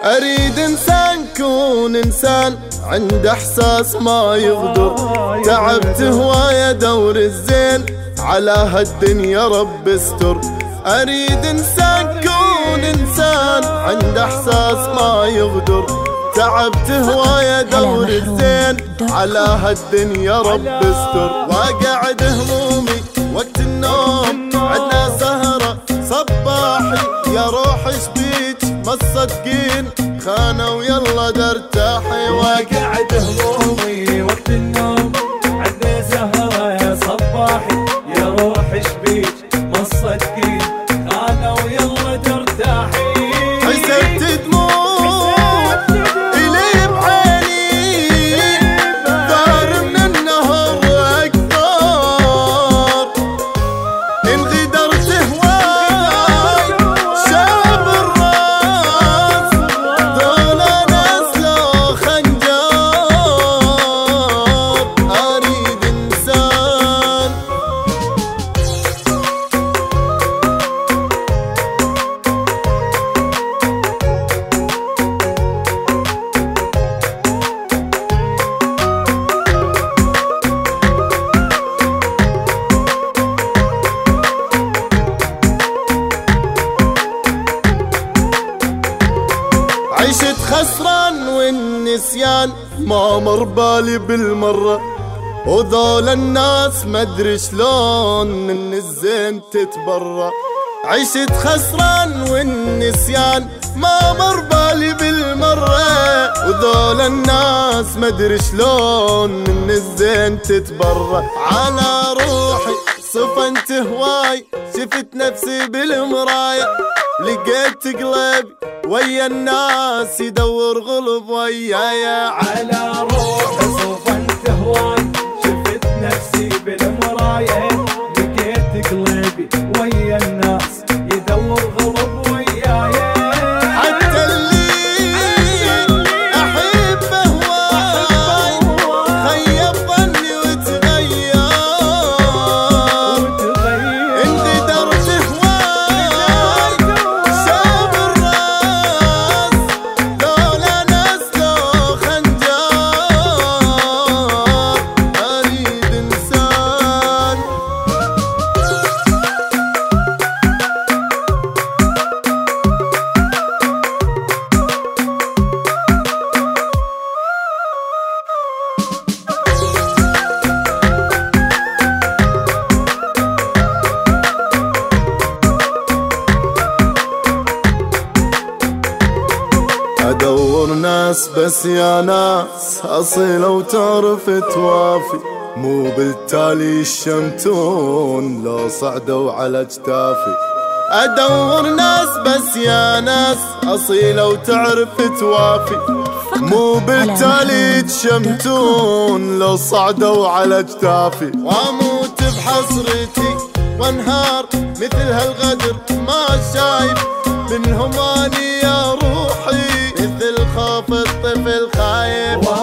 أريد إنسان كون إنسان عنده إحساس ما يغدر. تعبت هواية دور الزين على هالدنيا رب استر. أريد إنسان كون إنسان عنده إحساس ما يغدر. تعبت هواية دور الزين على هالدنيا رب استر. واقعد همومي وقت النوم عدنا سهرة صباحي. يا روح شبيك ما تصدقين خانة ويلا درتاحي. واقعد همومي وقت النوم عدنا سهرة يا صباحي. يا روح شبيك ما تصدقين خانة ويلا درتاحي. حسبت دموع إلي بعيني ثار من النهر أكثر. إن غدرت هواي شاب الراس دول ناس لو خنجر. أريد إنسان عشت خسران والنسيان ما مر بالي بالمرة. وذول الناس مدري شلون من الزين تتبرى. عشت خسران والنسيان ما مر بالي بالمرة. وذول الناس مدري شلون من الزين تتبرى. على روحي صفنت هواي شفت نفسي بالمراية. لقيت قلبي ويا الناس يدور غلب ويايا. على روحي صفنت هواي شفت نفسي بالمراية. لقيت قلبي ويا الناس يدور غلب ويايا. حتى اللي أحب هواي خيب ظني وتغير. إن غدرت هواي شاب الراس دول ناس لو خنجر. أريد إنسان أدور ناس بس يا ناس أصيلة وتعرف توافي. مو بالتالي الشمتون لو صعدوا على اجتافي. أدور ناس بس يا ناس أصيلة وتعرف توافي. مو بالتالي تشمتون لو صعدوا على اجتافي. واموت بحسرتي وانهار مثل هالغدر ما شايف منهم اني يا روحي. مثل خوف الطفل خايف.